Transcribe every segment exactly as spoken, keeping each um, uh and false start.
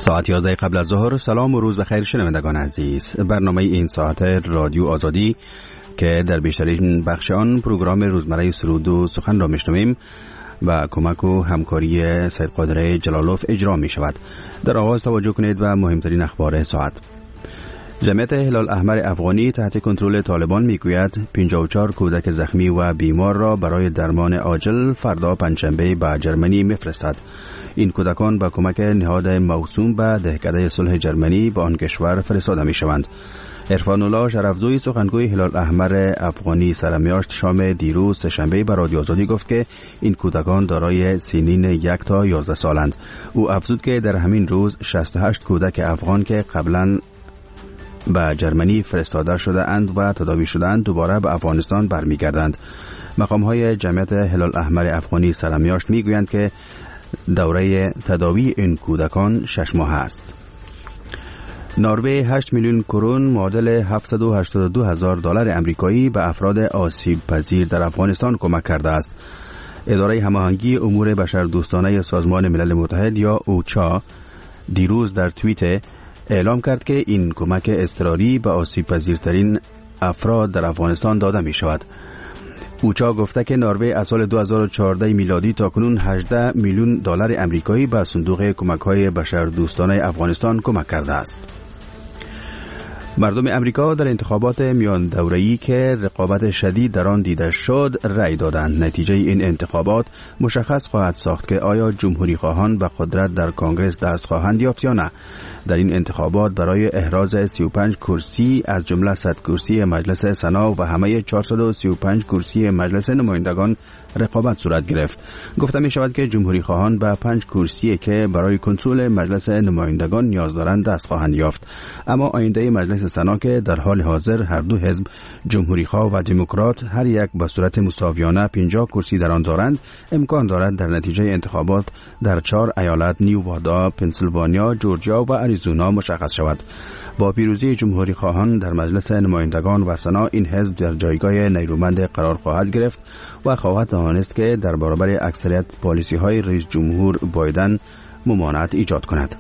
ساعت یازده قبل از ظهر. سلام و روز بخیر شنوندگان عزیز. برنامه این ساعت رادیو آزادی که در بیشترین بخش آن پروگرام روزمره سرود و سخن را میشنویم و کمک و همکاری سید قادر جلالوف اجرا می شود. در آغاز توجه کنید و مهمترین اخبار ساعت. جمعیت هلال احمر افغانی تحت کنترل طالبان میگوید پنجاه و چهار کودک زخمی و بیمار را برای درمان عاجل فردا پنجشنبه به جرمنی میفرستد. این کودکان با کمک نهاد موسوم به دهکده صلح جرمنی به آن کشور فرستاده می شوند. عرفان الله شرفزوی سخنگوی هلال احمر افغانی سرمیاشت شام دیروز سه‌شنبه به رادیو آزادی گفت که این کودکان دارای سنین یک تا یازده سالند. او افزود که در همین روز شصت و هشت کودک افغان که قبلا به جرمنی فرستاده شده اند و تداوی شدند دوباره به افغانستان برمیگردند. مقام‌های جمعیت هلال احمر افغانی سرمیاشت میگویند که دوره تداوی این کودکان شش ماه است. نروژ هشت میلیون کرون معادل هفتصد و هشتاد و دو هزار دلار آمریکایی به افراد آسیب پذیر در افغانستان کمک کرده است. اداره هماهنگی امور بشردوستانه سازمان ملل متحد یا اوچا دیروز در توییت اعلام کرد که این کمک اضطراری به آسیب پذیرترین افراد در افغانستان داده می شود. اوچا گفته که نروژ از سال دو هزار و چهارده میلادی تا کنون هجده میلیون دلار آمریکایی به صندوق کمک‌های بشردوستانه افغانستان کمک کرده است. مردم امریکا در انتخابات میان دوره‌ای که رقابت شدید در آن دیده شد رأی دادند. نتیجه این انتخابات مشخص خواهد ساخت که آیا جمهوری خواهان به قدرت در کنگره دست خواهند یافت یا نه. در این انتخابات برای احراز سی و پنج کرسی از جمله صد کرسی مجلس سنا و همه چهارصد و سی و پنج کرسی مجلس نمایندگان رقابت صورت گرفت. گفته می شود که جمهوری خواهان به پنج کرسی که برای کنترل مجلس نمایندگان نیاز دارند دست خواهند یافت. اما آینده مجلس سنا که در حال حاضر هر دو حزب جمهوری خواه و دموکرات هر یک به صورت مساویانه پنجاه کرسی در آن دارند، امکان دارد در نتیجه انتخابات در چهار ایالت نیووادا، پنسیلوانیا، جورجیا و آریزونا مشخص شود. با پیروزی جمهوری خواهان در مجلس نمایندگان و سنا این حزب در جایگاه نیرومند قرار خواهد گرفت و خواهد توانست که در برابر اکثریت پالیسی های رئیس جمهور بایدن ممانعت ایجاد کند.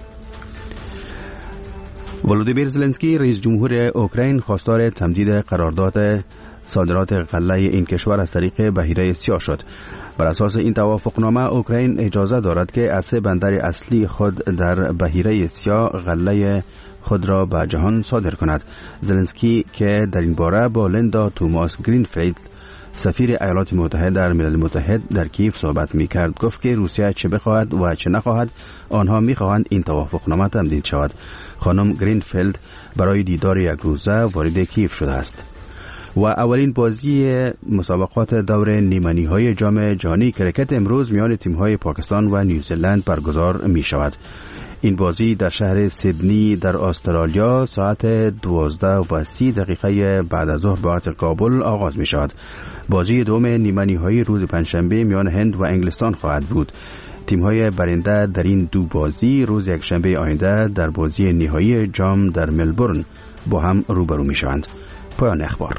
ولودیمیر زلنسکی رئیس جمهور اوکراین خواستار تمدید قرارداد صادرات غله این کشور از طریق بحیره سیاه شد. بر اساس این توافقنامه اوکراین اجازه دارد که از سه بندر اصلی خود در بحیره سیاه غله خود را به جهان صادر کند. زلنسکی که در این باره با لیندا توماس گرینفیلد سفیر ایالات متحده در ملل متحد در کیف صحبت می کرد گفت که روسیه چه بخواهد و چه نخواهد آنها می خواهند این توافقنامه تمدید شود. خانم گرینفیلد برای دیدار یک روزه وارد کیف شده است و اولین بازی مسابقات دور نیمه‌نهایی های جام جهانی کرکت امروز میان تیم‌های پاکستان و نیوزلند برگزار می شود. این بازی در شهر سیدنی در استرالیا ساعت دوازده و سی دقیقه بعد از ظهر به وقت کابل آغاز می شود. بازی دوم نیمه‌نهایی روز پنجشنبه میان هند و انگلستان خواهد بود. تیم‌های برنده در این دو بازی روز یکشنبه آینده در بازی نهایی جام در ملبورن با هم روبرو می شوند. پایان اخبار.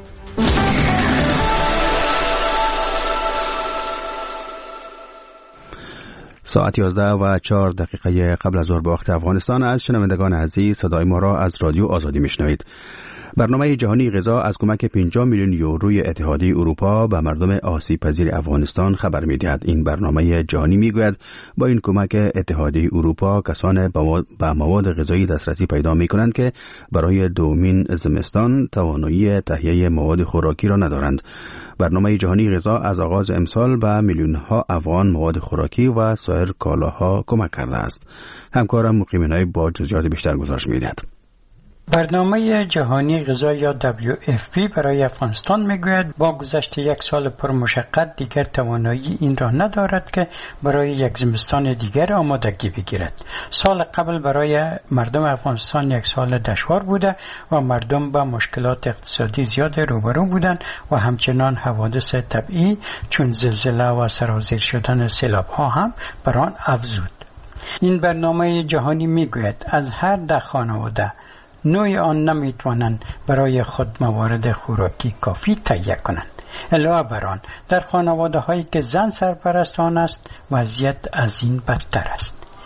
ساعت یازده و چهار دقیقه قبل از ظهر به وقت افغانستان از شنوندگان عزیز صدای ما را از رادیو آزادی میشنوید. برنامه جهانی غذا از کمک پنجاه میلیون یوروی اتحادیه اروپا به مردم آسیب پذیر افغانستان خبر می‌دهد. این برنامه جهانی میگوید با این کمک اتحادیه اروپا کسان به مواد غذایی دسترسی پیدا می‌کنند که برای دومین زمستان توانایی تهیه مواد خوراکی را ندارند. برنامه جهانی غذا از آغاز امسال به میلیون‌ها افغان مواد خوراکی و سایر کالاها کمک کرده است. همکارم مقیم نایب با جزئیات بیشتر گزارش می‌دهد. برنامه جهانی غذا یا دبلیو اف پی برای افغانستان میگوید با گذشت یک سال پرمشقت دیگر توانایی این را ندارد که برای یک زمستان دیگر آمادگی بگیرد. سال قبل برای مردم افغانستان یک سال دشوار بوده و مردم با مشکلات اقتصادی زیاد روبرو بودند و همچنان حوادث طبیعی چون زلزله و سرازیر شدن سیلاب ها هم بر آن افزود. این برنامه جهانی میگوید از هر ده خانواده نوع آن نمیتوانند برای خود موارد خوراکی کافی تهیه کنند. علاوه بر آن در خانواده هایی که زن سرپرست آن است وضعیت از این بدتر است.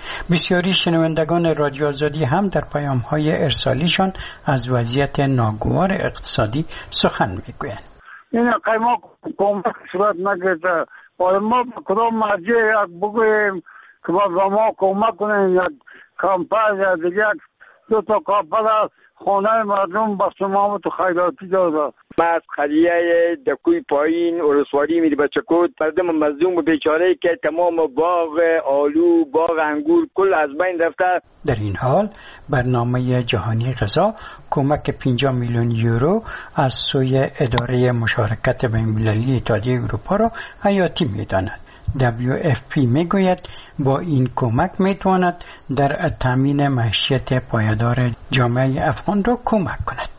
بسیاری شنوندگان رادیو آزادی هم در پیام‌های ارسالیشان از وضعیت ناگوار اقتصادی سخن میگویند. این قیمه کمک صورت نگرفته. باید ما کدام مرجع بگوییم که با ما کمک کنیم، یا کمپر یا دیگه دو تا کمپر خانه مردم با سمامت و خیراتی داده. ما از قضیه دکوی پایین ارسواری میری بچه کود مردم مظلوم و بیچاره که تمام باغ آلو، باغ انگور کل از بین رفته. در این حال برنامه جهانی غذا کمک پنجاه میلیون یورو از سوی اداره مشارکت بین‌المللی اتحادیه اروپا را حیاتی می‌داند. دبلیو اف پی میگوید با این کمک میتواند در تامین معیشت پایدار جامعه افغان را کمک کند.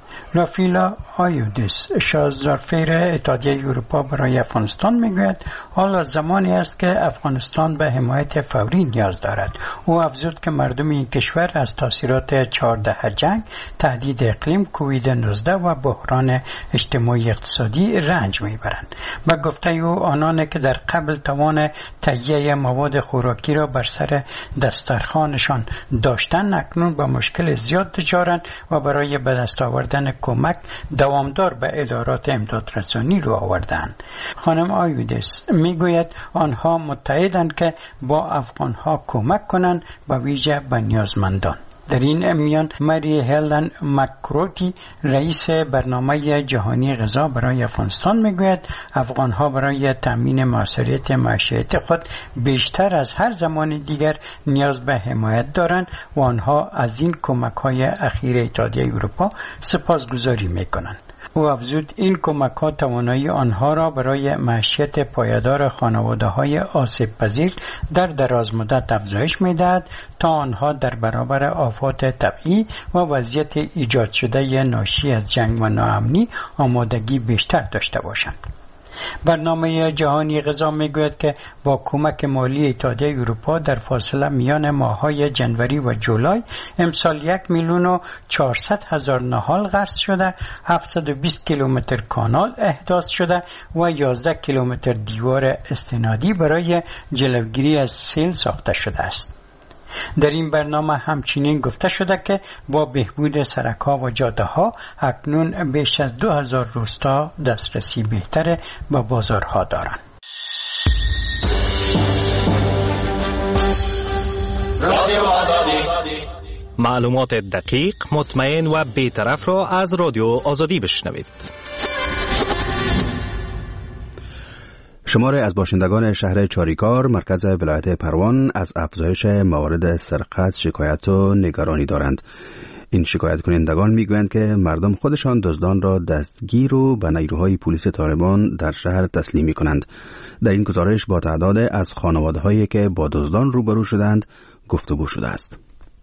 رافیلا آیودیس شازدارفیر اتحادیه اروپا برای افغانستان میگوید حالا زمانی است که افغانستان به حمایت فوری نیاز دارد. او افزود که مردم این کشور از تاثیرات چهارده جنگ، تهدید اقلیم، کووید نوزده و بحران اجتماعی اقتصادی رنج میبرند. به گفته او آنان که در قبل توان تهیه مواد خوراکی را بر سر دسترخوانشان داشتند اکنون با مشکل زیاد دچارند و برای به دست آوردن کمک دوامدار به ادارات امدادرسانی رو آوردند. خانم آیودس میگوید آنها متحدند که با افغانها کمک کنند به ویژه به نیازمندان. در این میان مری هلن مکروتی رئیس برنامه جهانی غذا برای افغانستان میگوید افغانها برای تامین موثریت معیشت خود بیشتر از هر زمان دیگر نیاز به حمایت دارند و آنها از این کمک‌های اخیر اتحادیه اروپا سپاسگزاری میکنند. او افزود این کمک ها توانایی آنها را برای معیشت پایدار خانواده های آسیب پذیر در دراز مدت افزایش می دهد تا آنها در برابر آفات طبیعی و وضعیت ایجاد شده ناشی از جنگ و ناامنی آمادگی بیشتر داشته باشند. برنامه جهانی غذا میگوید که با کمک مالی اتحادیه اروپا در فاصله میان ماه‌های جنوری و جولای امسال یک میلیون و چهارصد هزار نهال غرس شده، هفتصد و بیست کیلومتر کانال احداث شده و یازده کیلومتر دیوار استنادی برای جلوگیری از سیل ساخته شده است. در این برنامه همچنین گفته شده که با بهبود سرک‌ها و جاده‌ها اکنون بیش از دو هزار روستا دسترسی بهتر به بازارها دارند. رادیو آزادی، معلومات دقیق، مطمئن و بی‌طرف را از رادیو آزادی بشنوید. شماری از باشندگان شهر چاریکار مرکز ولایت پروان از افزایش موارد سرقت شکایت و نگرانی دارند. این شکایت کنندگان میگویند که مردم خودشان دزدان را دستگیر و به نیروهای پلیس طالبان در شهر تسلیم می کنند. در این گزارش با تعداد از خانواده‌هایی که با دزدان روبرو شدند گفتگو شده است.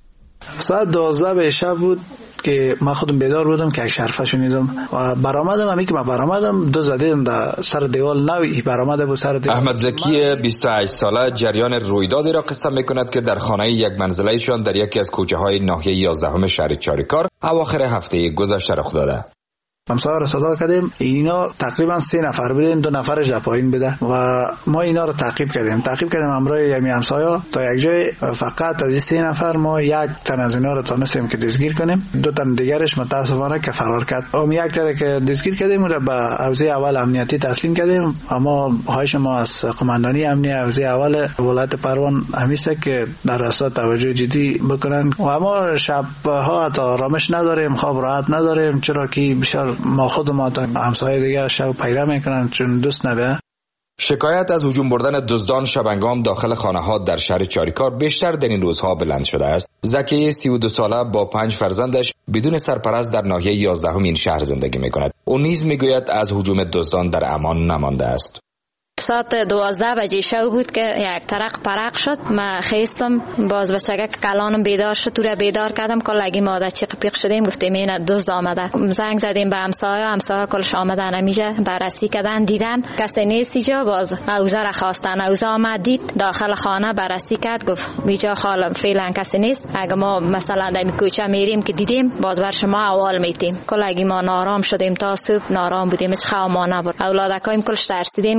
ساعت دوازده به شب بود که من خودم بیدار بودم که یک شرفه شنیدم و برآمدم. همی که من برآمدم دو زدیدم در سر دیوال نوی برآمده بود سر دیوال. احمد زکی بیست و هشت ساله جریان رویدادی را قصه میکند که در خانه یک منزله شان در یکی از کوچه های ناحیه یازدهم شهر چاریکار اواخر هفته گذشته رخ داده. همسایه را صدا کردیم، اینا تقریبا سه نفر بودن، دو نفرش در پایین بوده و ما اینا رو تعقیب کردیم تعقیب کردیم همراه یمی همسایه تا یک جای. فقط از این سه نفر ما یک تن از اینا رو تونستیم که دستگیر کنیم، دو تن دیگرش متاسفانه که فرار کرد. اون یک تن که دستگیر کردیم رو به حوزه اول امنیتی تسلیم کردیم. اما خواهش ما از قماندانی امنیتی حوزه اول ولایت پروان همیشه که در راستا توجه جدی بکنن و اما شب ها تا آرامش نداریم، خواب راحت نداریم، چرا که بسیار ما خود ما تا همسایه دیگه شب پیدا میکنن چون دوست نبه. شکایت از هجوم بردن دزدان شبانگام داخل خانه ها در شهر چاریکار بیشتر در این روزها بلند شده است. زکی سی و دو ساله با پنج فرزندش بدون سرپرست در ناحیه یازدهم این شهر زندگی میکند. او نیز میگوید از هجوم دزدان در امان نمانده است. ساعت دوازده بجه شب بود که یک ترق پرق شد. من خیستم باز بسگه که کلانم بیدار شد، تو را بیدار کردم که لگی ماده چیق پیق شدیم، گفتیم این دزد آمده. زنگ زدیم به همسایه، همسایه کلش آمدن همیجا بررسی کردن، دیدن کسی نیست اینجا. باز اوزه را خواستن، اوزه آمد دید داخل خانه بررسی کرد، گفت اینجا خاله فعلا کسی نیست، اگه ما مثلا در کوچه میریم که دیدیم باز بر شما اول میتیم. کلگی ما نارام شدیم تا صبح نارام بودیم، هیچ خواب ما نبرد. اولادکایم کلش ترسیدین کان یک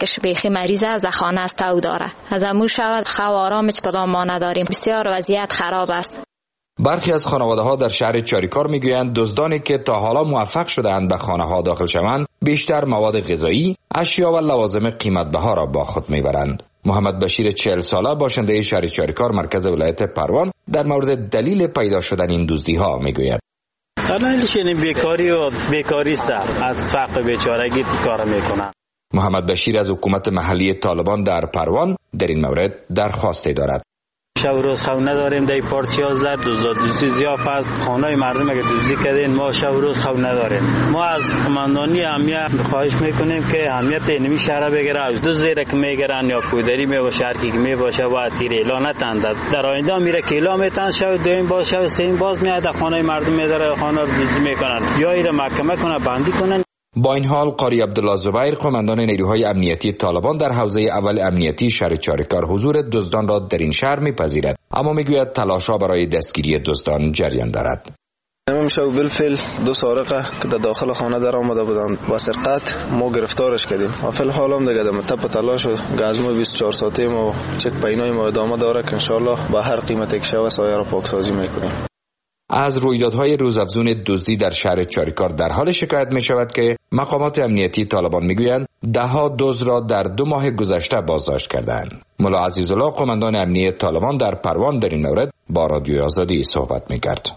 کودکش بیخی مریض است در خانه است تو داره از امو شود خو آرام هیچ کدام ما نداریم. بسیار وضعیت خراب است. برخی از خانواده ها در شهر چاریکار میگویند دزدانی که تا حالا موفق شدهاند به خانه ها داخل شوند بیشتر مواد غذایی، اشیا و لوازم قیمت بها را با خود میبرند. محمد بشیر چهل ساله باشنده شهر چاریکار مرکز ولایت پروان در مورد دلیل پیدا شدن این دزدی ها میگوید. دلیلش این بیکاری و بیکاری است، از فقر بیچارگی کار میکنن. محمد بشیر از حکومت محلی طالبان در پروان در این مورد درخواستی دارد. شب روز خو نداریم، در پارت یازده دزد دزدی زیاف است، خانه مردم اگه دزدی کردین ما شب روز خو نداریم. ما از قماندانی امنیت خواهش میکنیم که امنیت اینمی شهر بگیره، از دو زیر که میگیرن یا پودری میباشه هر کی میباشه و تیر اعلان نتندد. در آینده میره که اعلان میتن شب دویم باز شب سیم باز میاد خانه مردم میداره خانه رو دزدی میکنن یا ایره محکمه کنه بندی کنن. با این حال قاری عبدالله زبیر قماندان نیروهای امنیتی طالبان در حوزه اول امنیتی شهر چاریکار حضور دزدان را در این شهر میپذیرد، اما میگوید تلاش‌ها برای دستگیری دزدان جریان دارد. امشب بالفعل دو سارقه که در داخل خانه در آمده بودند با سرقت ما گرفتارش کردیم و فی الحال هم دیگه در تپ تلاش و گزمه بیست و چهار ساعته ما چک پینای ما ادامه داره که انشالله با هر قیمت که شود سایه را پاکسازی میکنیم. از رویدادهای روزافزون دزدی در شهر چاریکار در حال شکایت می شود که مقامات امنیتی طالبان میگویند دهها دزد را در دو ماه گذشته بازداشت کردند. ملا عزیزالله قماندان امنیتی طالبان در پروان در این مورد با رادیو آزادی صحبت میکرد.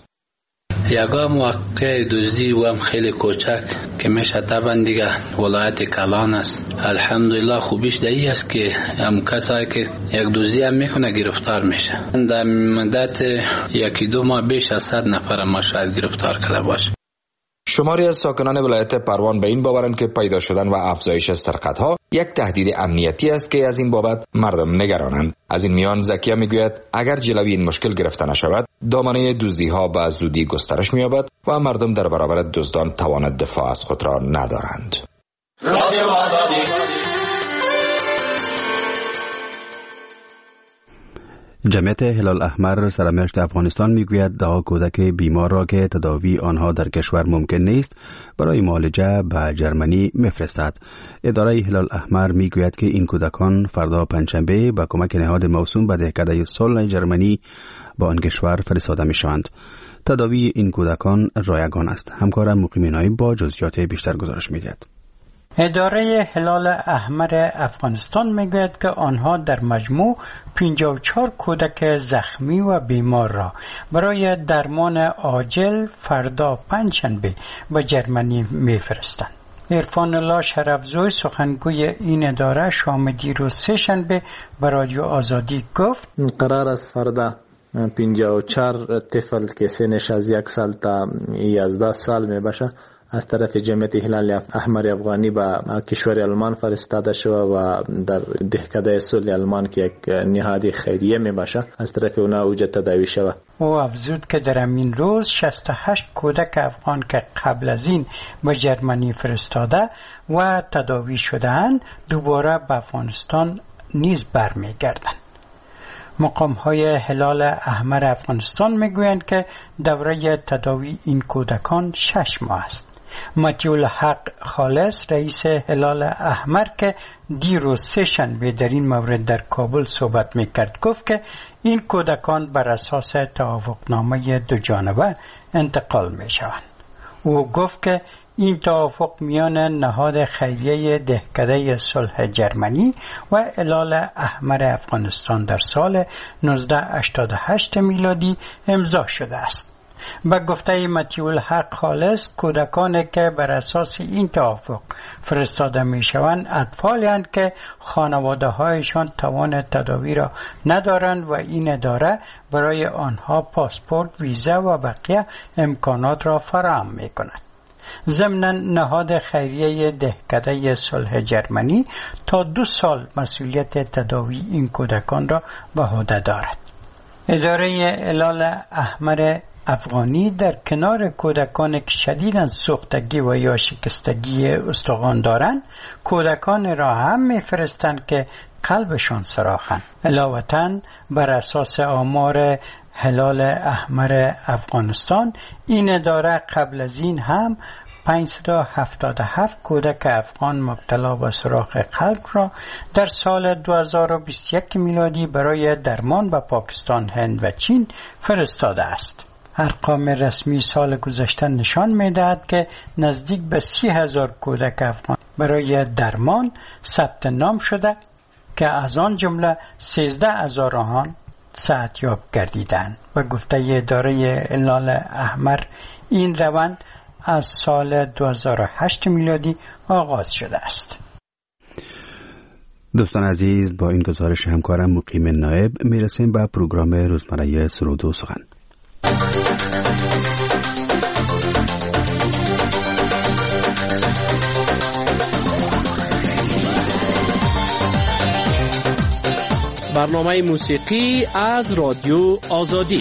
یگا موقع دزدی و هم خیلی کوچک که میشه طبعا دیگه ولایت کلان است. الحمدلله خوبیش دایی است که هم کسایی که یک دزدی هم میکنه گرفتار میشه. در مدت یکی دو ماه بیش از صد نفر ما شاید گرفتار کرده باشه. شماری از ساکنان ولایت پروان به این باورند که پیدا شدن و افزایش سرقت‌ها یک تهدید امنیتی است که از این بابت مردم نگرانند. از این میان زکیه میگوید اگر جلوی این مشکل گرفته نشود دامنه دزدی‌ها به زودی گسترش می‌یابد و مردم در برابر دزدان توان دفاع از خود را ندارند. رادیو آزادی. جمعیت هلال احمر سرمشق افغانستان میگوید ده کودک بیمار را که تداوی آنها در کشور ممکن نیست برای معالجه به جرمنی میفرستد. اداره هلال احمر میگوید که این کودکان فردا پنجشنبه با کمک نهاد موسوم به دهکده صلح جرمنی با آن کشور فرستاده میشوند. تداوی این کودکان رایگان است. همکارم مقیم نایب با جزئیات بیشتر گزارش میدهد. اداره هلال احمر افغانستان میگوید که آنها در مجموع پنجاه و چهار کودک زخمی و بیمار را برای درمان عاجل فردا پنجشنبه به جرمنی میفرستند. عرفان الله شرفزوی سخنگوی این اداره شام دیروز سه شنبه به رادیو آزادی گفت قرار است فردا پنجاه و چهار طفل که سنش از یک سال تا یازده سال می باشه از طرف جمعیت هلال احمر افغانی به کشور آلمان فرستاده شده و در دهکده صلح آلمان که یک نهاد خیریه می باشه از طرف اونا اوجه تداوی شده. او افزود که در همین روز شصت و هشت کودک افغان که قبل از این به جرمنی فرستاده و تداوی شده‌اند دوباره به افغانستان نیز برمیگردند. مقام های هلال احمر افغانستان میگویند که دوره تداوی این کودکان شش ماه است. مطیع حق خالص رئیس هلال احمر که دیروز سه شنبه در این مورد در کابل صحبت میکرد گفت که این کودکان بر اساس توافقنامه دو جانبه انتقال میشوند. او گفت که این توافق میان نهاد خیریه دهکده صلح جرمنی و هلال احمر افغانستان در سال نوزده هشتاد و هشت میلادی امضا شده است. به گفته مطیع الحق خالص کودکانی که بر اساس این توافق فرستاده می شوند اطفالی هستند که خانواده هایشان توان تداوی را ندارند و این اداره برای آنها پاسپورت، ویزا و بقیه امکانات را فراهم می کند. ضمناً نهاد خیریه دهکده صلح جرمنی تا دو سال مسئولیت تداوی این کودکان را به عهده دارد. اداره هلال احمر افغانی در کنار کودکان که شدیداً سوختگی و یا شکستگی استخوان دارند کودکان را هم میفرستند که قلبشان سراخند. علاوتاً بر اساس آمار هلال احمر افغانستان این اداره قبل از این هم پانصد و هفتاد و هفت کودک افغان مبتلا به سوراخ قلب را در سال دو هزار و بیست و یک میلادی برای درمان به پاکستان، هند و چین فرستاده است. ارقام رسمی سال گذشته نشان می‌دهد که نزدیک به سی هزار کودک افغان برای درمان ثبت نام شده که از آن جمله سیزده هزار آنها صحتیاب گردیدند و گفته اداره هلال احمر این روند از سال دو هزار و هشت میلادی آغاز شده است. دوستان عزیز، با این گزارش همکارم مقیم نایب میرسیم به پروگرام روزمره سرود و سخن. برنامه موسیقی از رادیو آزادی.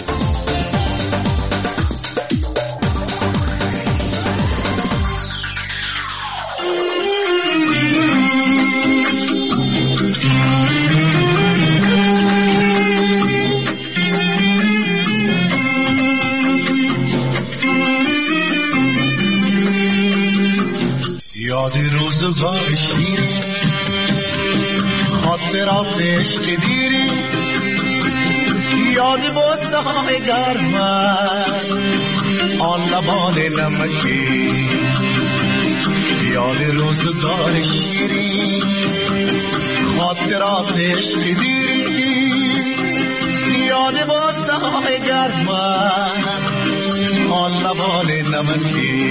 یاد روزگار شیرین، خاطرات عشق دیری، یاد بستان گرم آن لبان نمکی، یاد روزگار شیرین، خاطرات عشق دیری، یاد بستان گرم آن لبان نمکی.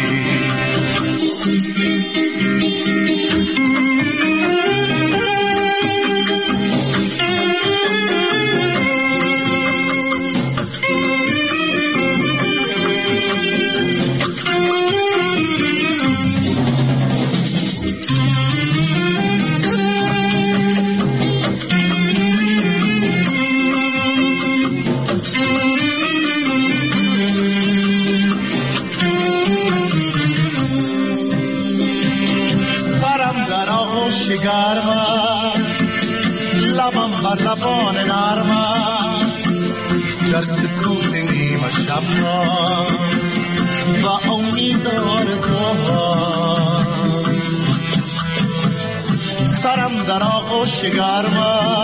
گرم لبم بر لبان نرم در سکوت نیمه شب و امید آرزو سرم در آغوش گرم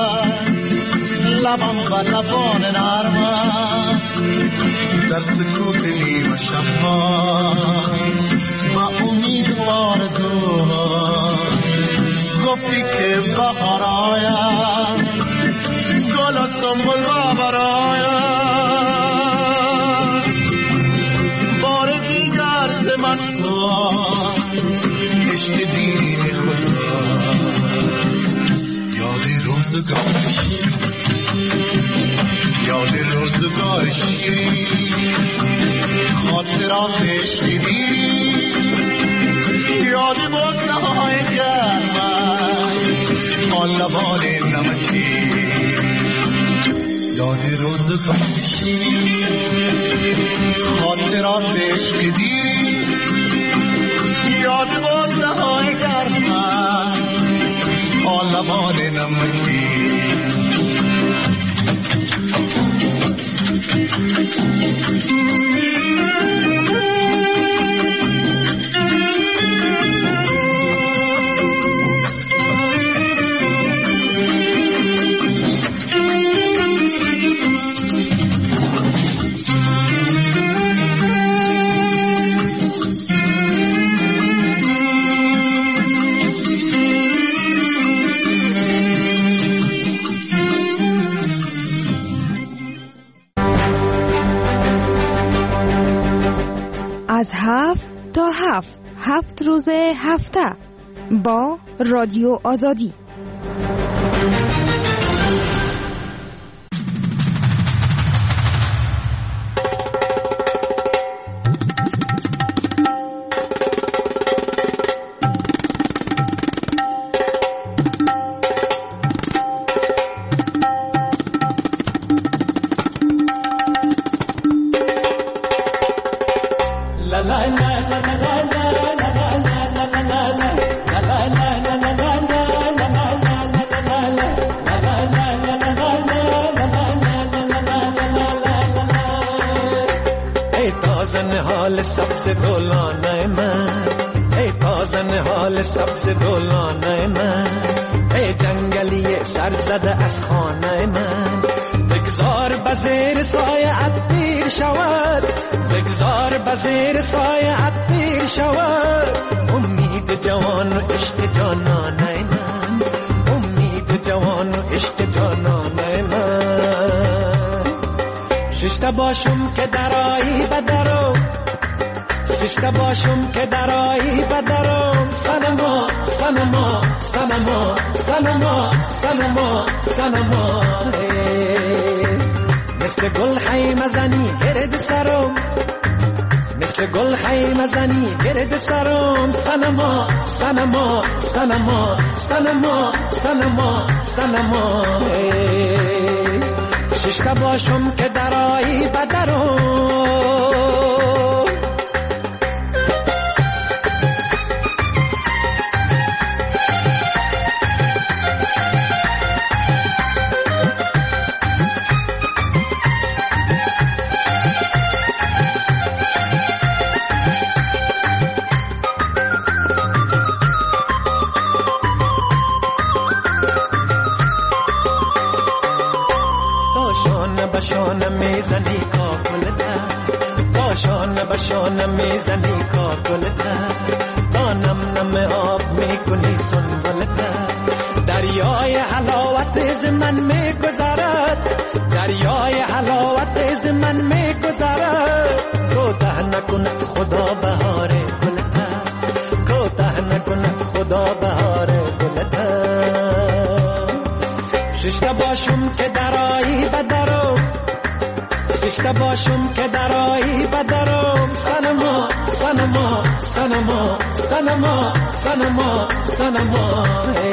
لبم بر لبان نرم در سکوت نیمه شب و امید آرزو گفتی که بهار آید گل و سنبل و برآید بار دیگر ز من کن عشق دین خدا. یاد روزگار شیرین، یاد روزگار شیرین، خاطرات عشق دیری، یاد بستان‌های گرم آن لبان نمکی، یاد روزگار شیرین، خاطرات عشق دیری، یاد بستان‌های گرم آن لبان نمکی. از هفت تا هفت هفت روز هفته با رادیو آزادی. सबसे बोलाना है मैं نازن حال سبز گلانه من، ای جنگلی سر زده از خانه من. بگذار بزیر سایه‌ات پیر شود، بگذار بزیر سایه‌ات پیر شود. امید جوان و عشق جانانه من، امید جوان و عشق جانانه من. ششته باشم که درایی بدرو، ششته باشم که درایی بدرم. سنما سنما سنما سنما سنما سنما. مثل گل خیمه زنی گرد سرم، مثل گل خیمه زنی گرد سرم. سنما سنما سنما سنما سنما سنما. ششته باشم که درایی بدرم. میزنی کاکلتا، باشان باشان میزنی کاکلتا. تا نم نم آب میکنی سنبلتا. دریای حلاوت از من میگذرد، دریای حلاوت از من میگذرد. کوتاه نکند خدا بهار گلتا، کوتاه نکند خدا بهار گلتا. ششته باشم که درایی بدرو، ششته باشم که درایی بدرم. سنما سنما سنما سنما سنما سنما.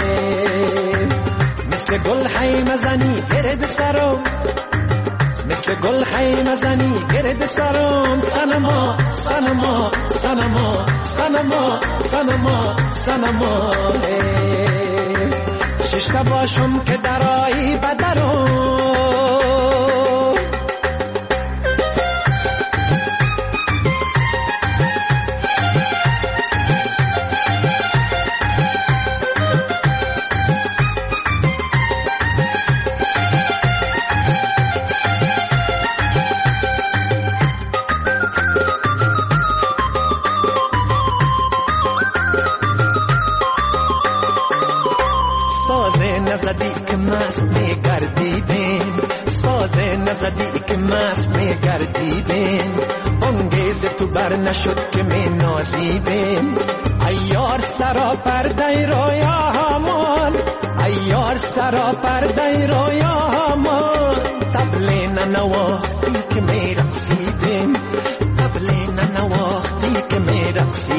مثل گل خیمه زنی گرد سرم، مثل گل خیمه زنی گرد سرم. سنما سنما سنما سنما سنما سنما. ششته باشم که درایی بدرم. نزدی که مست میگردیدیم، سازه نزدی که مست میگردیدیم. انگیز تو بر نشد که می نازیدیم. ایار سرا پرده رویا همان، ایار سرا پرده رویا همان. طبل ننواختی که می رقصیدیم، طبل ننواختی که می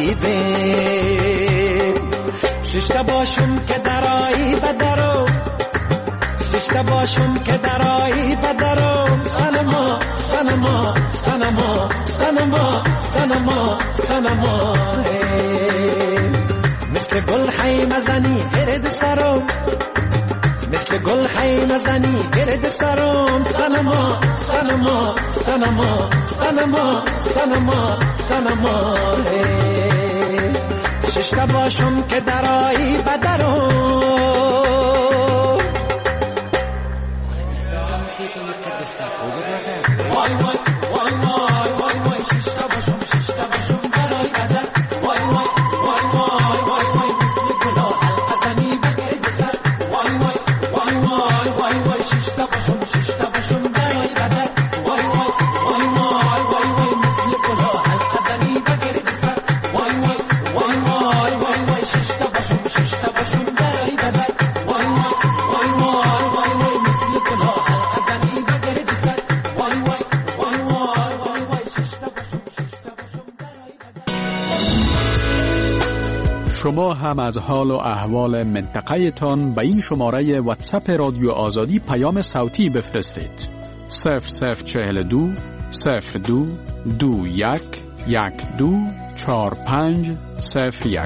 رقصیدیم. ششته باشم که درایی بدرو، ششته باشم که درایی بدرم. سنما سنما سنما سنما سنما سنما. مثل گل خیمه زنی گرد سرم، مثل گل خیمه زنی گرد سرم. سنما سنما سنما سنما سنما سنما. ششته باشم که درایی بدرم. وای وای وای وای وای وای. ششته باشم ششته باشم درایی بدر. وای وای وای وای وای وای. مثل گلاب الازمی بگرد سر. وای وای وای وای وای وای. ششته باشم ششته باشم درایی بدر. وای وای وای وای وای وای. مثل گلاب الازمی بگرد سر. وای وای وای وای وای وای. ششته باشم ششته باشم درایی بدر. وای وای وای وای وای وای. مثل گلاب الازمی بگرد سر. وای وای وای وای وای وای. ششته باشم ششته باشم درایی بدر. شما هم از حال و احوال منطقه تان به این شماره واتساپ رادیو آزادی پیام صوتی بفرستید. صفر صفر چهل دو صفر دو دو یک یک دو چهار پنج صفر یک.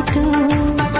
تو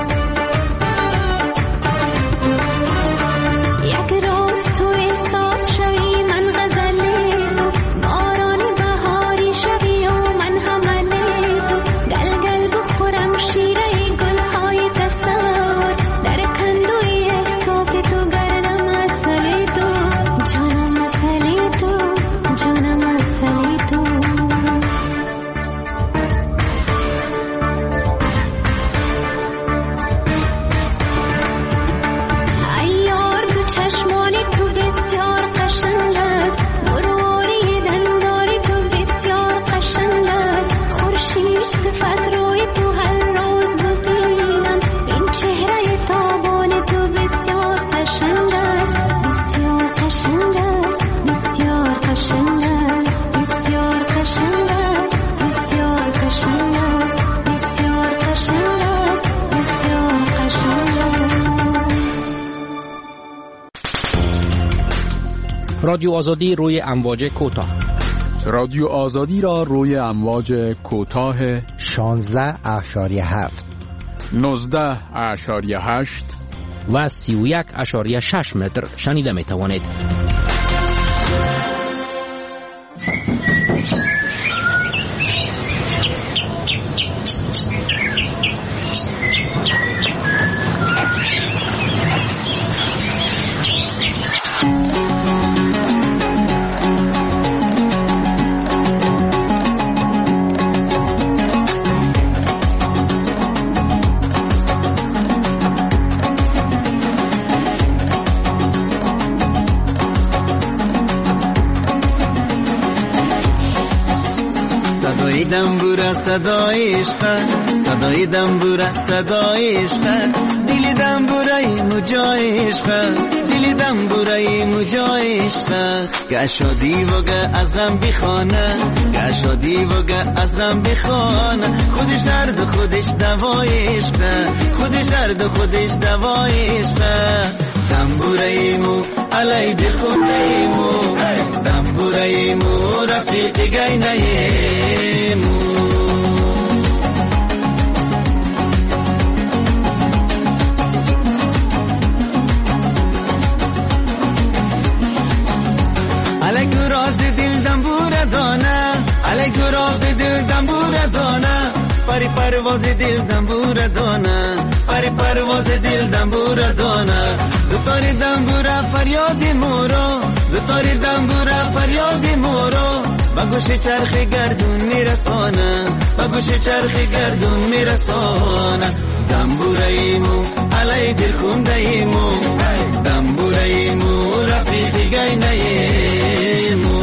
رادیو آزادی روی امواج کوتاه. رادیو آزادی را روی امواج کوتاه شانزده اشاریه هفت، نوزده اشاریه هشت و سی و یک اشاریه شش متر شنیده می توانید. دنبوره صدای عشق، صدای دنبوره صدای عشق، دل دنبوره مجای عشق، دل دنبوره مجای عشق، گشادی وگه ازم بخانه، گشادی وگه ازم بخانه، خودش درد خودش دوای عشق، خودش درد خودش دوای عشق، دنبوره مو علی بخونه مو، دنبوره مو رفیق گینه مو. علیکو راز دل دنبوره دانه، علیکو راز دل دنبوره دانه، پری پرواز دل دنبوره دانه، پری پرواز دل دنبوره دانه، دو تاری دنبوره فریاد مورو، دو تاری دنبوره فریاد مورو، با گوش چرخ گردون میرسانه، با گوش چرخ گردون میرسانه، دنبوره ایمو علی برخونده ایمو، دنبوره ایمو رفیق گینه ایمو.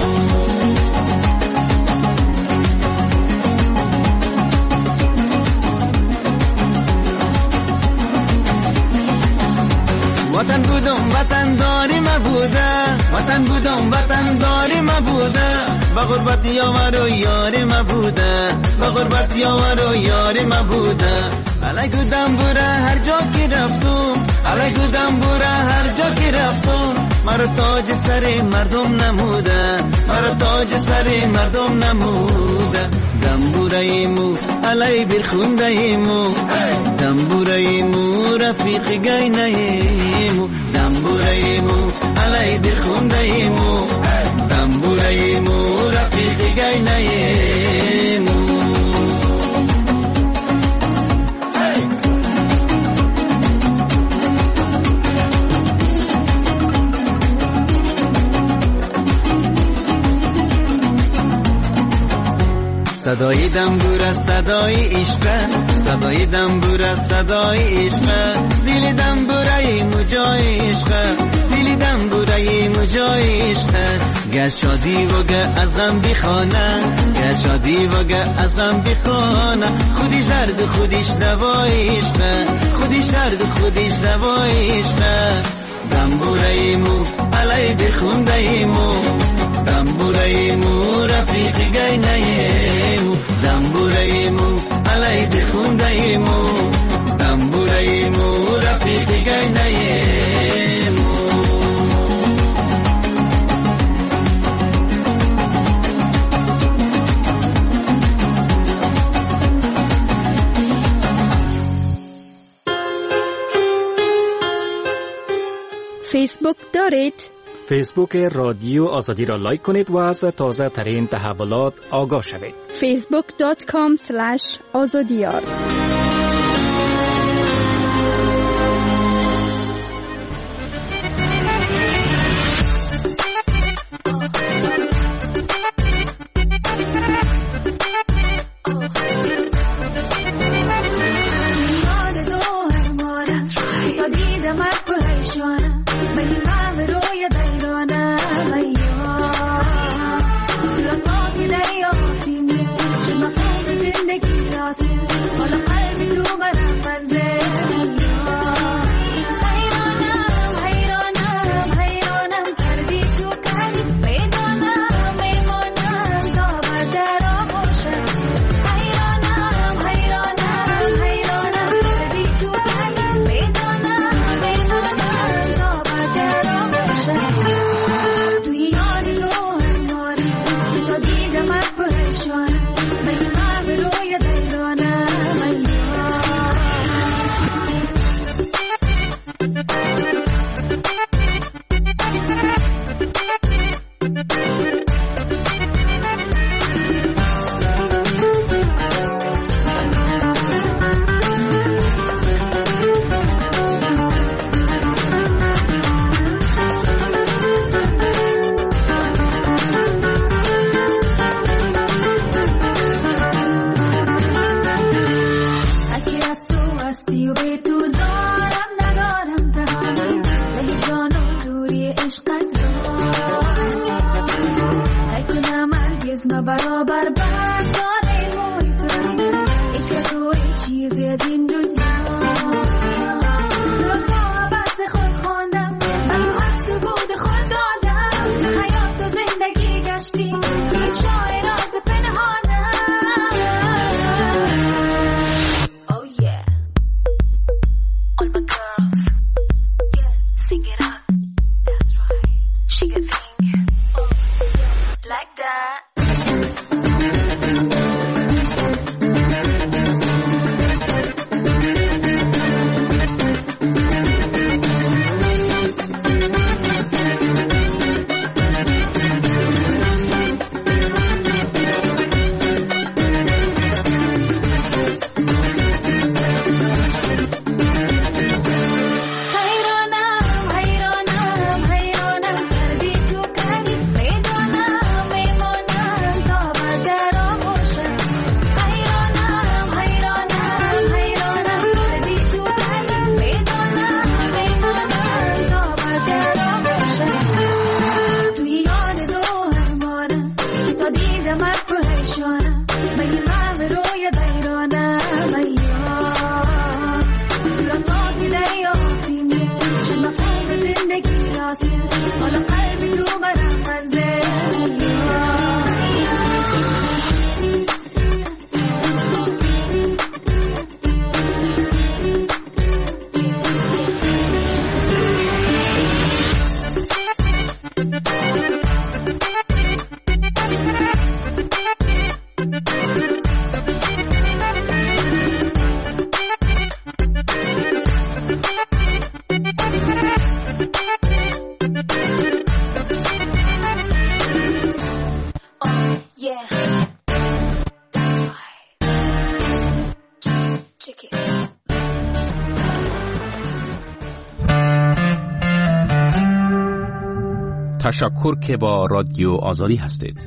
وطن بودم وطن داری ما بوده، وطن بودم وطن داری ما بوده، با غربت یار و یاری ما بوده، با غربت یار و یاری ما بوده، علیکو دنبوره هر جا که رفتم، علیکو دنبوره هر جا که رفتم، مرا تاج سر مردم نموده، مرا تاج سر مردم نموده، دنبوره ایمو علی برخونده ایمو، دنبوره ایمو رفیق گینه ایمو، دنبوره ایمو علی برخونده ایمو، دنبوره ایمو رفیق گینه ایمو. صدای دنبوره صدای عشق، صدای دنبوره صدای عشق، دل دنبوره مجای عشق، دل دنبوره مجای عشق، گشادی وگه ازم بخانه، گشادی وگه ازم بخانه، خودش درد خودش دوای عشق، خودش درد خودش دوای عشق، دنبوره ایمو علی بخونده ایمو، دنبوره ایمو رفیق گینه ایمو، دنبوره ایمو علی بخونده ایمو، دنبوره ایمو رفیق گینه ایمو. فیسبوک دارید؟ فیسبوک رادیو آزادی را لایک کنید و از تازه ترین تحولات آگاه شوید. فیسبوک دات کام اسلش آزادیار. تشکر که با رادیو آزادی هستید.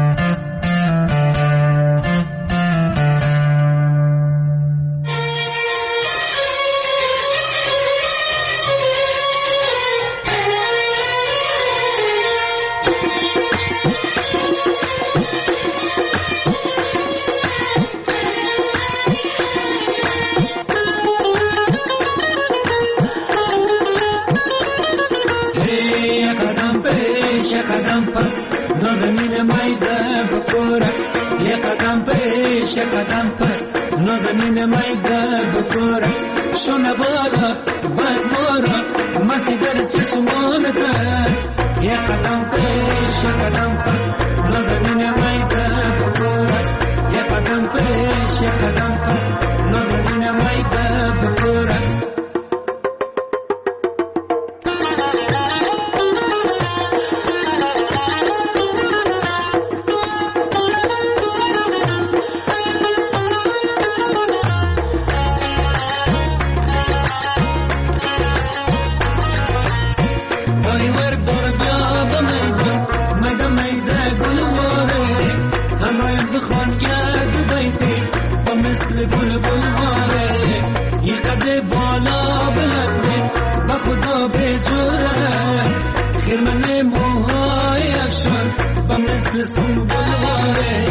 قدم پس نازنین میده بکورک یه قدم پیش یه قدم پس نازنین میده بکورک شونه بالا باز مورا مستی در چشمان دست یه قدم پیش یه قدم پس نازنین میده بکورک یه قدم پیش یه قدم پس نازنین میده بکورک مثل سنبلواره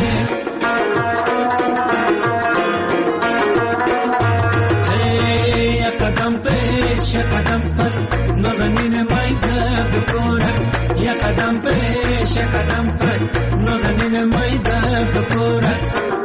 یک قدم پیش یک قدم پس نازنین مایده بکورک یک قدم پیش یک قدم پس نازنین مایده بکورک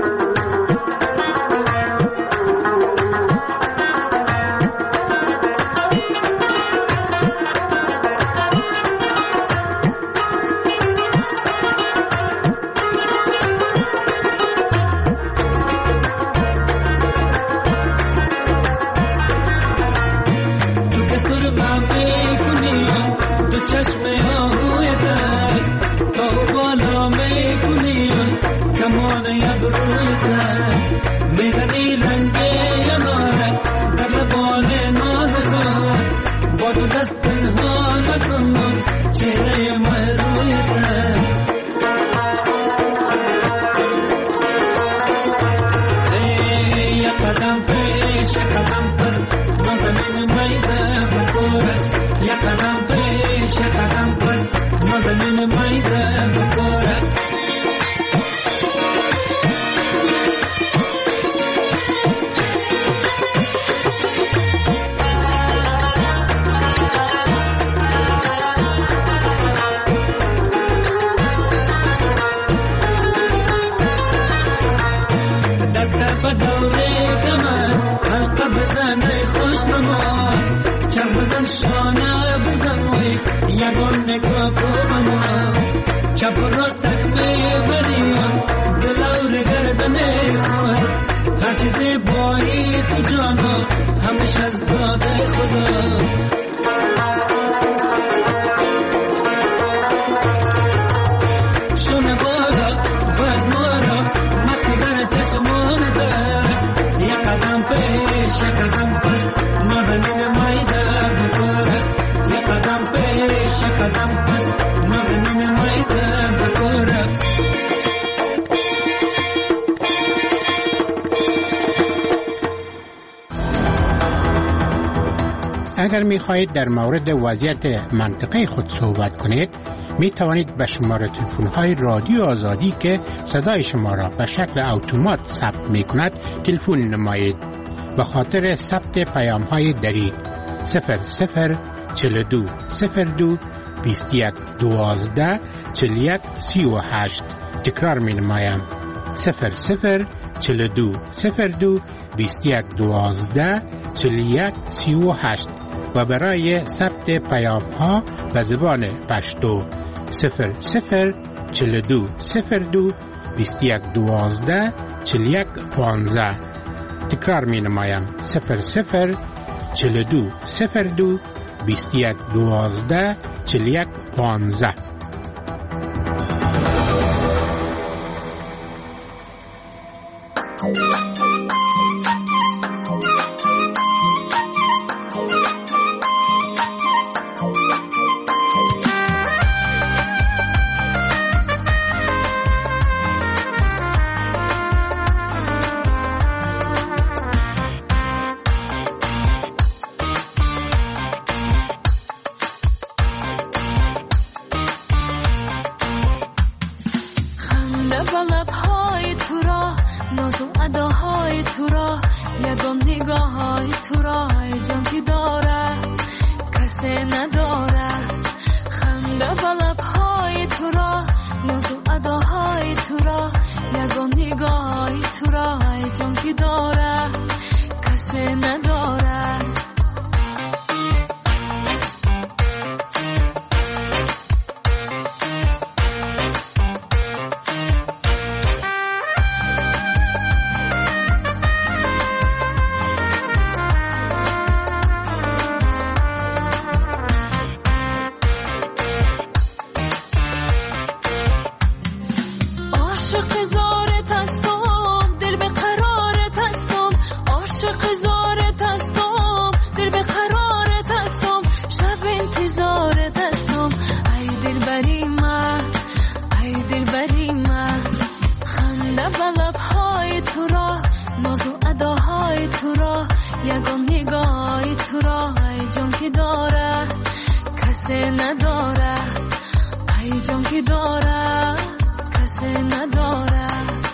اگر می خواهید در مورد وضعیت منطقه خود صحبت کنید می توانید به شماره تلفن های رادیو آزادی که صدای شما را به شکل اتومات ثبت می کند تلفن نمایید. به خاطر ثبت پیام های دری صفر صفر چهل و دو صفر دو بیست و یک دوازده چهل و یک سی و هشت تکرار می نمایم صفر صفر چهل و دو صفر دو بیست و یک دوازده چهل و یک سی و هشت و برای ثبت پیام ها به زبان پشتو صفر صفر چهل و دو صفر دو بیست و یک دوازده چهل و یک پانزده تکرار می نمایم صفر صفر چهل و دو صفر دو بیست و یک دوازده چهل و یک پانزده. یگان نگاهی تو را ای جان که داره کسی نداره ای جان که داره کسی نداره.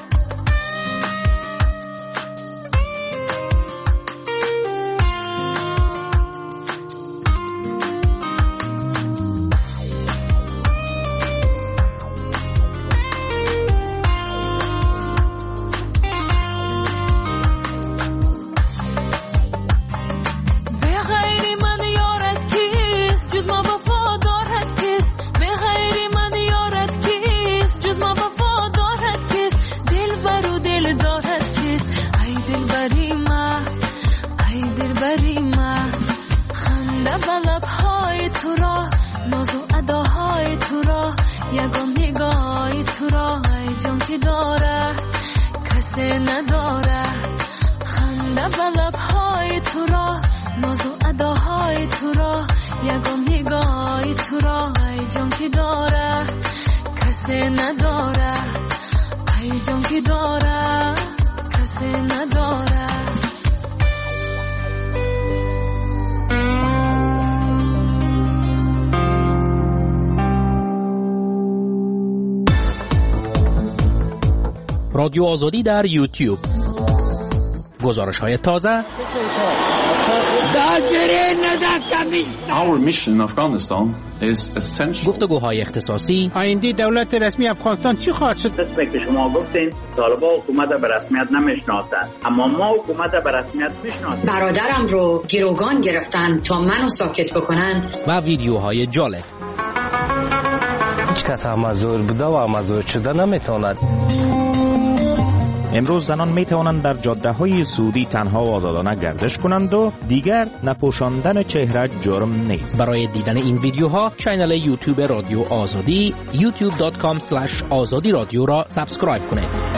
رادیو آزادی در یوتیوب. گزارش های تازه. Our mission in Afghanistan is essential. گفتگوهای اختصاصی. آینده دولت رسمی افغانستان چی خواهد شد؟ دست که شما گفتین طالبان حکومت به رسمیت نمیشناسند، اما ما حکومت به رسمیت میشناسیم. برادرم رو گروگان گرفتن تا منو ساکت بکنن. و ویدیوهای جالب. هیچ کس هم مزور بوده و مزور شده نمیتواند. امروز زنان می توانند در جاده های سعودی تنها و آزادانه گردش کنند و دیگر نپوشاندن چهره جرم نیست. برای دیدن این ویدیوها کانال یوتیوب رادیو آزادی یوتیوب دات کام اسلش آزادی رادیو را سابسکرایب کنید.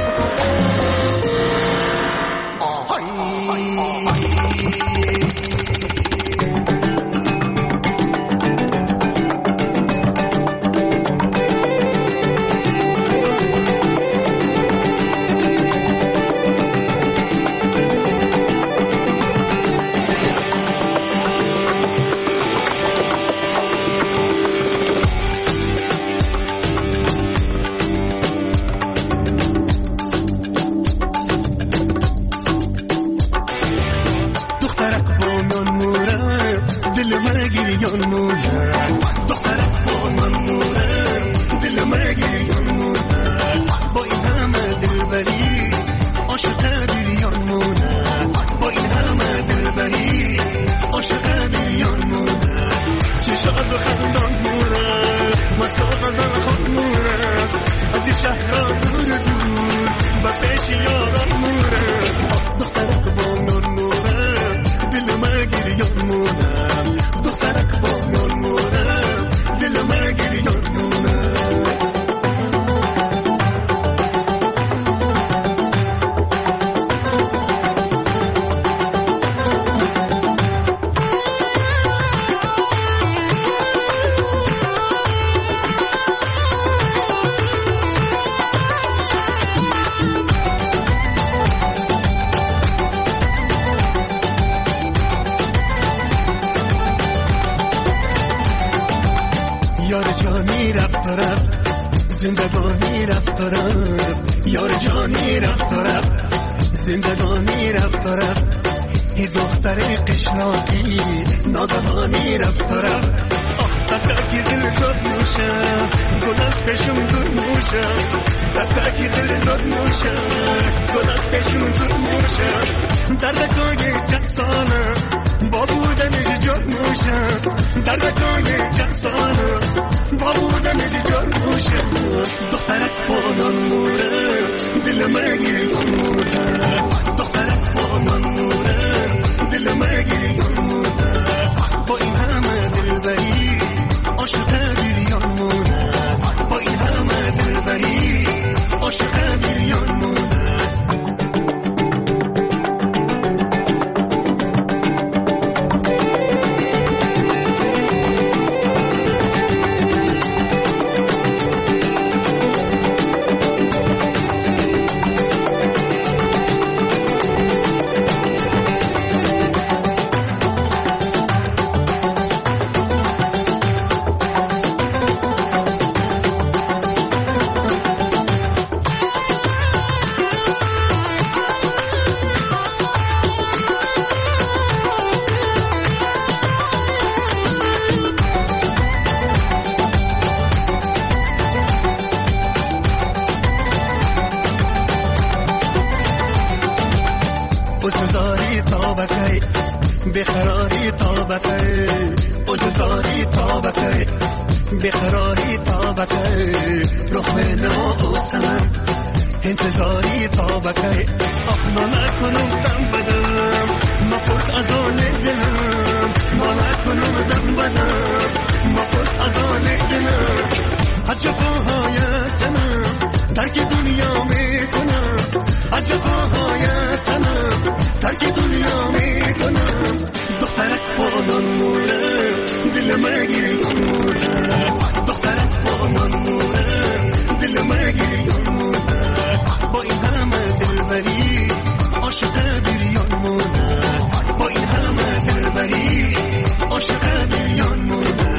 بخراری طابقه بزرگاری طابقه بخراری طابقه رخ نما اوسم انتظاری طابقه آخنا نکنم دم بدم مفرس از آن دلم ما نکنم دم بدم مفرس از آن دلم از جفاهای سنم ترک دنیا میکنم از جفاهای سنم ترک دنیا میکنم دخترک بانان موره دل مگیری موره دخترک بانان موره دل مگیری موره با این همه دلبری عاشق بریان موره با این همه دلبری عاشق بریان موره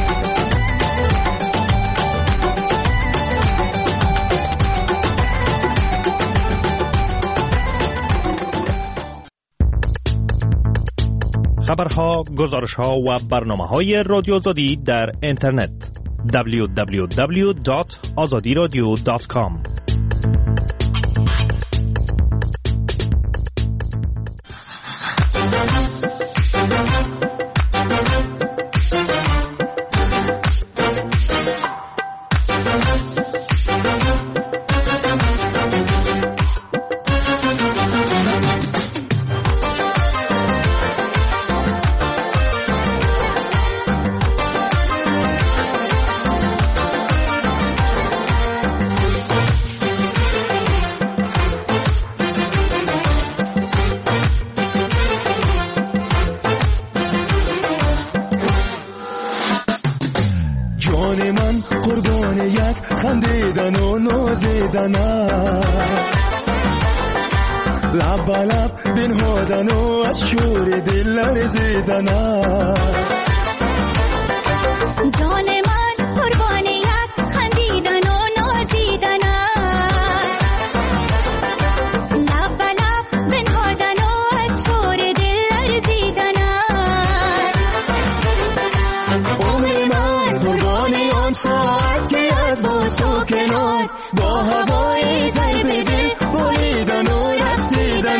خبرها، گزارشها و برنامه‌های رادیو آزادی در اینترنت دبلیو دبلیو دبلیو دات آزادی رادیو دات کام. لب لب بنهادن و از شور دل لرزیدن جان من قربان یک خندیدن و نازیدن لب لب بنهادن و از شور دل لرزیدن عمر من قربان آن ساعت که از باش و کنار با هوای ضرب دل بریدن و رقصیدن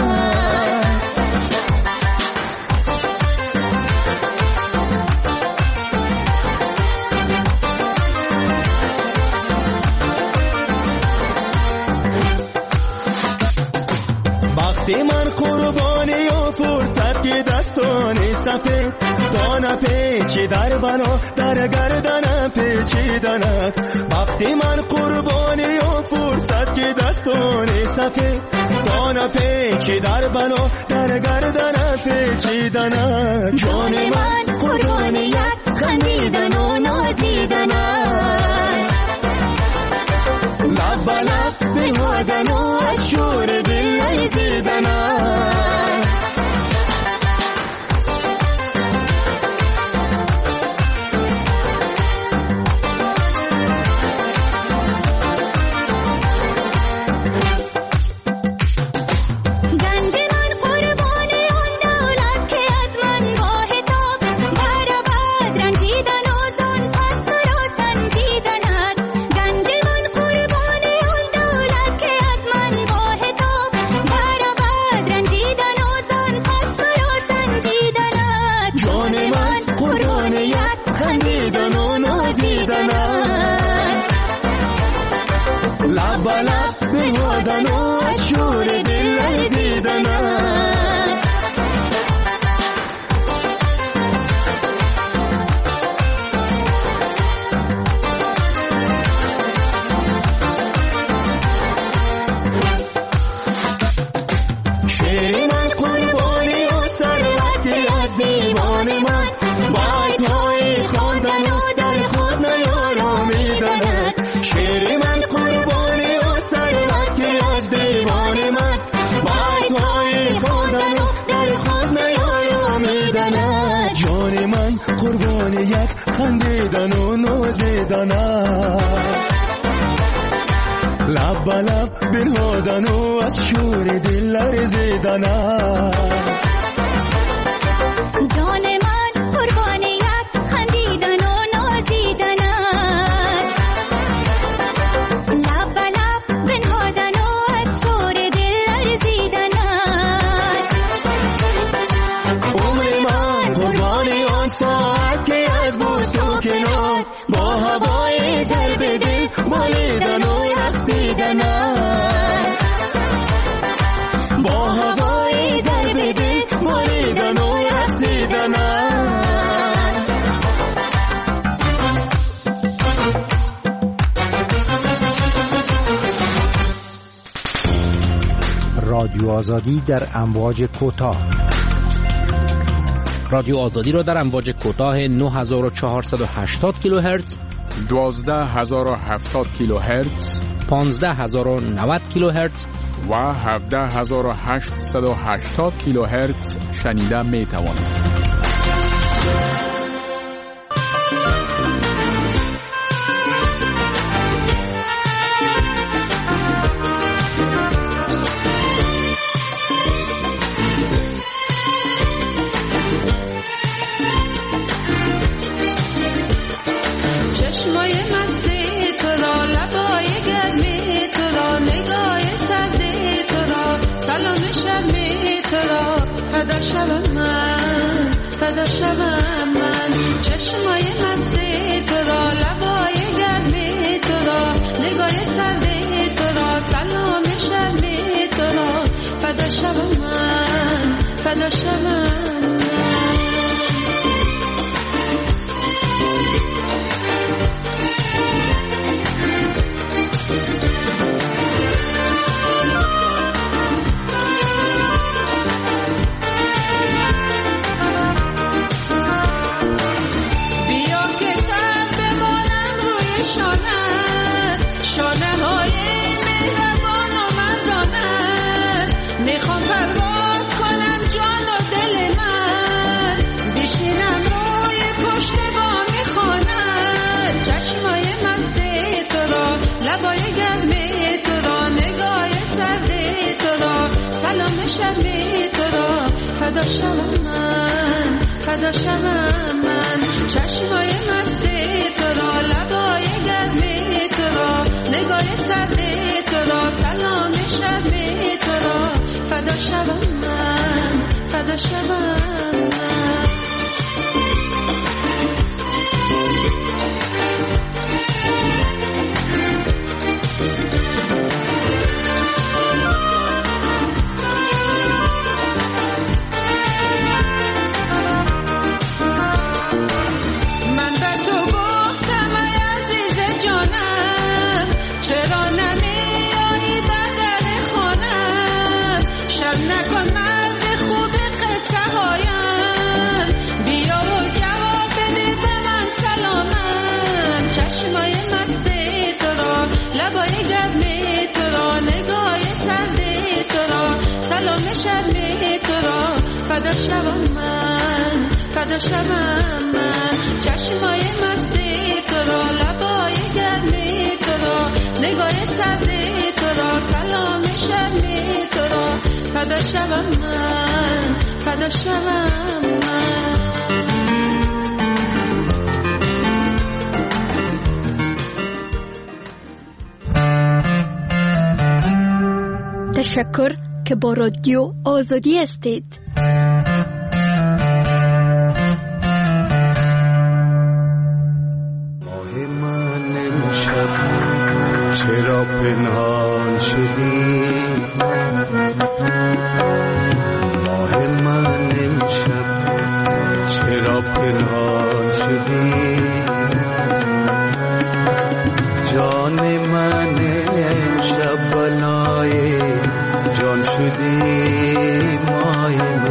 وقتی من قربانی و فرصت که دستان سفید دانه پیچی در بنا در گردنم پیچیدنت وقتی من قربانی و فرصت که دستان سفید دانه پیچی در بنا در گردنم پیچیدنت جان من قربان یک خندیدن و نازیدن لب لب بنهادن و از شور دل لرزیدن لب لب بنهادن و از شور دل لرزیدن شعر من قربانی و سروتی از دیوان من بایت‌های خواندن و در خود نیارامیدن شعر من قربانی و سروتی از دیوان من بایت‌های خواندن و در خود نیارامیدن جان من قربانی یک خندیدن و نازیدن لب لب بنهادن و از شور دل لرزیدن جان من قربان یک خندیدن و نازیدن لب لب بنهادن و از شور دل لرزیدن مالیدن و رقصیدنن با هوای ضرب دل مالیدن و رقصیدنن رادیو آزادی در امواج کوتاه. رادیو آزادی را در امواج کوتاه نه هزار و چهارصد و هشتاد کیلوهرتز، دوازده هزار و هفتاد کیلوهرتز، پانزده هزار و نود کیلوهرتز و هفده هزار و هشتصد و هشتاد کیلوهرتز شنیده می توانید. فدا شوم من چشمای مستی تو را لبای گرمی تو را نگاه سردی تو را سلام شرمی تو را فدا شوم من فدا شوم فدا شوم من فدا شوم من چشمای مستی تو را لبای گرمی تو را نگاه سردی تو را سلام شرمی تو را فدا شوم من فدا شوم من فدا شوم من فدا شوم من چشمای مستی تو را لبای گرمی تو را نگاه سردی تو را سلام شرمی تو را فدا شوم من فدا شوم من تشکر که با رادیو آزادی هستید. چرا پنهان شدی ماه من امشب چرا پنهان شدی جان من امشب بلای جان شدی ماه من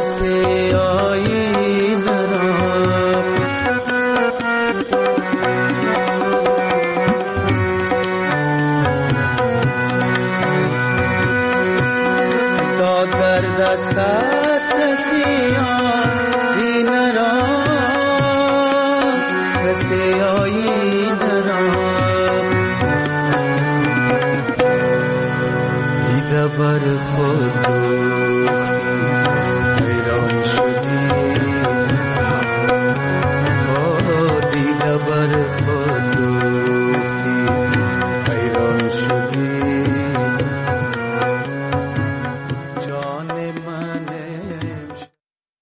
راسته